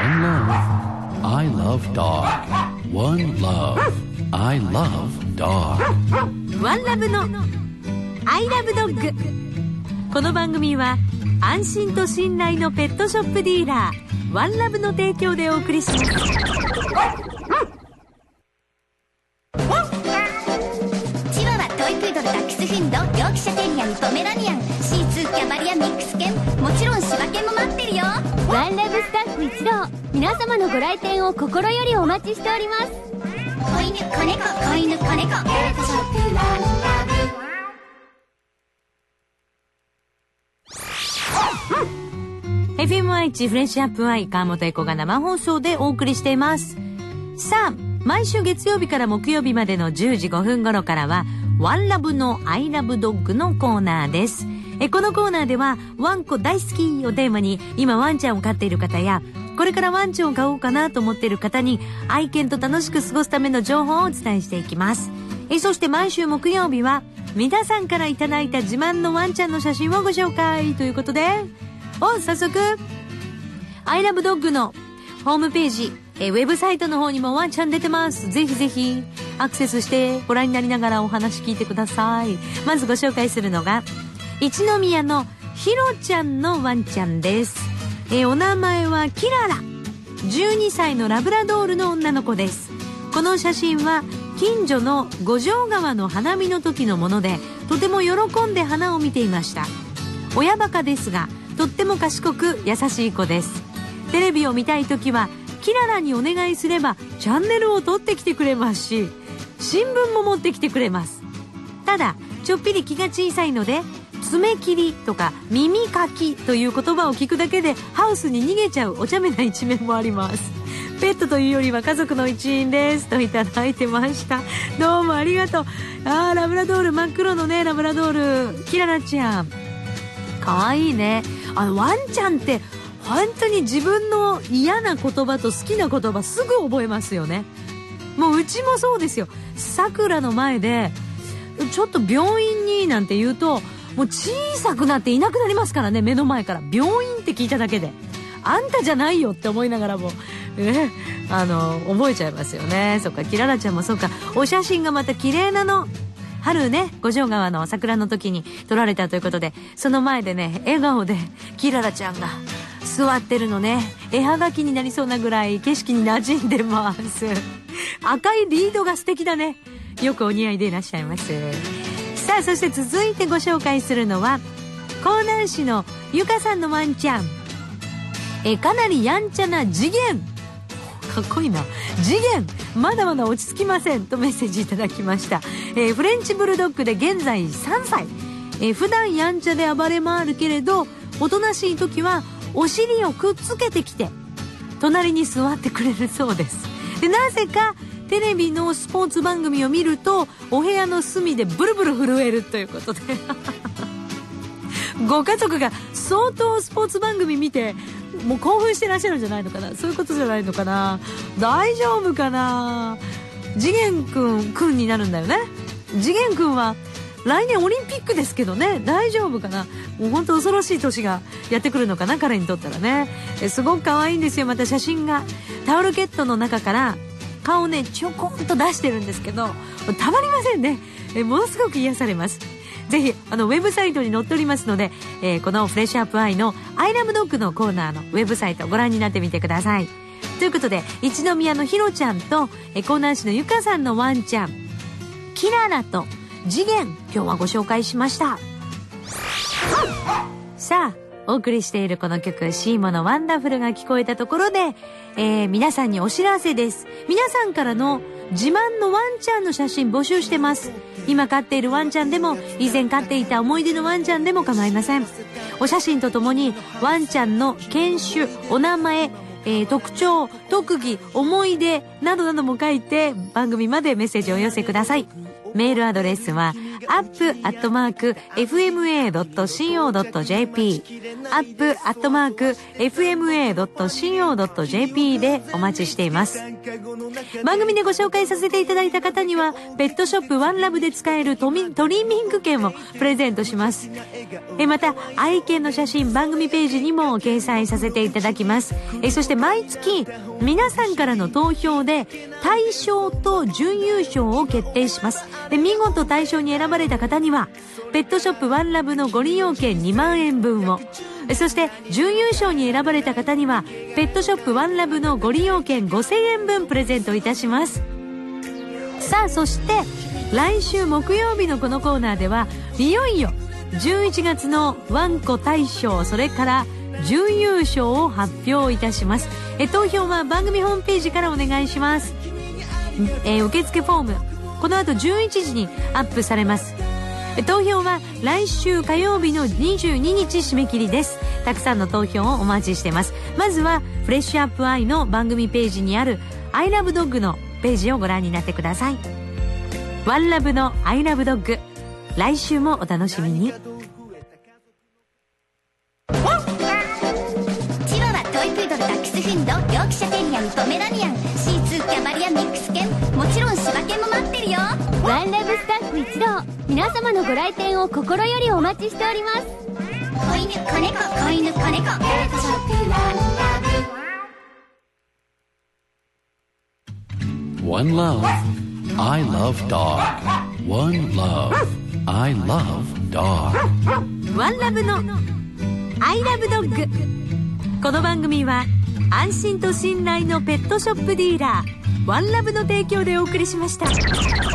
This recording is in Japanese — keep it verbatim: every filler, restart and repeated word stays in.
One love, I love dog. One love, I love dog. One love の I love dog。 この番組は安心と信頼のペットショップディーラーワンラブの提供でお送りします。 チワワ、トイプードル、ダックスフンド、ヨークシャテリアン、ポメラニアン、シーツー、キャバリア、ミックス犬、もちろん柴犬も待ってるよ。 ワンラブスタッフ一同、皆様のご来店を心よりお待ちしております。 子犬、子猫、子犬、子猫、ペットショップワンラブ。 エフエムワイ フレッシュアップアイ川本エコが生放送でお送りしています。さあ、毎週月曜日から木曜日までのじゅうじごふん頃からはワンラブのアイラブドッグのコーナーです。えこのコーナーではワンコ大好きをテーマに今ワンちゃんを飼っている方やこれからワンちゃんを飼おうかなと思っている方に愛犬と楽しく過ごすための情報をお伝えしていきます。えそして毎週木曜日は皆さんからいただいた自慢のワンちゃんの写真をご紹介ということで、お早速アイラブドッグのホームページえウェブサイトの方にもワンちゃん出てます。ぜひぜひアクセスしてご覧になりながらお話聞いてください。まずご紹介するのが一宮のひろちゃんのワンちゃんです。えお名前はキララ、じゅうにさいのラブラドールの女の子です。この写真は近所の五条川の花見の時のものでとても喜んで花を見ていました。親バカですがとっても賢く優しい子です。テレビを見たいときはキララにお願いすればチャンネルを取ってきてくれますし新聞も持ってきてくれます。ただちょっぴり気が小さいので爪切りとか耳かきという言葉を聞くだけでハウスに逃げちゃうお茶目な一面もあります。ペットというよりは家族の一員ですといただいてました。どうもありがとう。あーラブラドール、真っ黒のねラブラドールキララちゃんかわいいね。あのワンちゃんって本当に自分の嫌な言葉と好きな言葉すぐ覚えますよね。もううちもそうですよ。さくらの前でちょっと病院になんて言うともう小さくなっていなくなりますからね。目の前から病院って聞いただけであんたじゃないよって思いながらも、えあの覚えちゃいますよね。そっかキララちゃんもそうか。お写真がまた綺麗なの。春ね五条川の桜の時に撮られたということでその前でね笑顔でキララちゃんが座ってるのね。絵はがきになりそうなぐらい景色に馴染んでます。赤いリードが素敵だね。よくお似合いでいらっしゃいます。さあそして続いてご紹介するのは江南市のゆかさんのワンちゃん。えかなりやんちゃな次元、かっこいいな。次元まだまだ落ち着きませんとメッセージいただきました。えー、フレンチブルドッグで現在さんさい。えー、普段やんちゃで暴れ回るけれどおとなしい時はお尻をくっつけてきて隣に座ってくれるそうです。でなぜかテレビのスポーツ番組を見るとお部屋の隅でブルブル震えるということでご家族が相当スポーツ番組見てもう興奮してらっしゃるんじゃないのかな。そういうことじゃないのかな。大丈夫かな。次元くんくんになるんだよね。次元くんは来年オリンピックですけどね。大丈夫かな。もう本当恐ろしい年がやってくるのかな彼にとったらね。えすごく可愛いんですよ。また写真がタオルケットの中から顔をねちょこんと出してるんですけどたまりませんね。えものすごく癒されます。ぜひあのウェブサイトに載っておりますので、えー、このフレッシュアップアイのアイラブドッグのコーナーのウェブサイトご覧になってみてください。ということで一宮のひろちゃんとえ江南市のゆかさんのワンちゃんキララと次元今日はご紹介しました。さあお送りしているこの曲シーモのワンダフルが聞こえたところで、えー、皆さんにお知らせです。皆さんからの自慢のワンちゃんの写真募集してます。今飼っているワンちゃんでも以前飼っていた思い出のワンちゃんでも構いません。お写真とともにワンちゃんの犬種、お名前、えー、特徴、特技、思い出などなども書いて番組までメッセージをお寄せください。メールアドレスはアップアットマーク エフエムエードットシーオードットジェーピー アップアットマーク エフエムエードットシーオードットジェーピー でお待ちしています。番組でご紹介させていただいた方にはペットショップワンラブで使えるトミトリミング券をプレゼントします。えまた愛犬の写真番組ページにも掲載させていただきます。えそして毎月皆さんからの投票で大賞と準優勝を決定します。で見事大賞に選ばれた方にはペットショップワンラブのご利用券にまんえんぶんを、そして準優勝に選ばれた方にはペットショップワンラブのご利用券ごせんえんぶんプレゼントいたします。さあそして来週木曜日のこのコーナーではいよいよじゅういちがつのワンコ大賞それから準優勝を発表いたします。え投票は番組ホームページからお願いします。え受付フォームこの後じゅういちじにアップされます。投票は来週火曜日のにじゅうににち締め切りです。たくさんの投票をお待ちしています。まずはフレッシュアップアイの番組ページにある I love dog のページをご覧になってください。ワンラブの I love dog、 来週もお楽しみに。 チワワ、トイプードル、ダックスフンド、ヨークシャテリアン、ポメラニアン、シーツー、キャバリア、ミックス犬、もちろん柴犬も待ってるよ。 ワンラブスタッフ一同、皆様のご来店を心よりお待ちしております。 子犬、子猫、子犬、子猫、ペットショップワンラブ。 One love, I love dog. One love, I love dog. ワンラブの I love dog。 この番組は安心と信頼のペットショップディーラーワンラブの提供でお送りしました。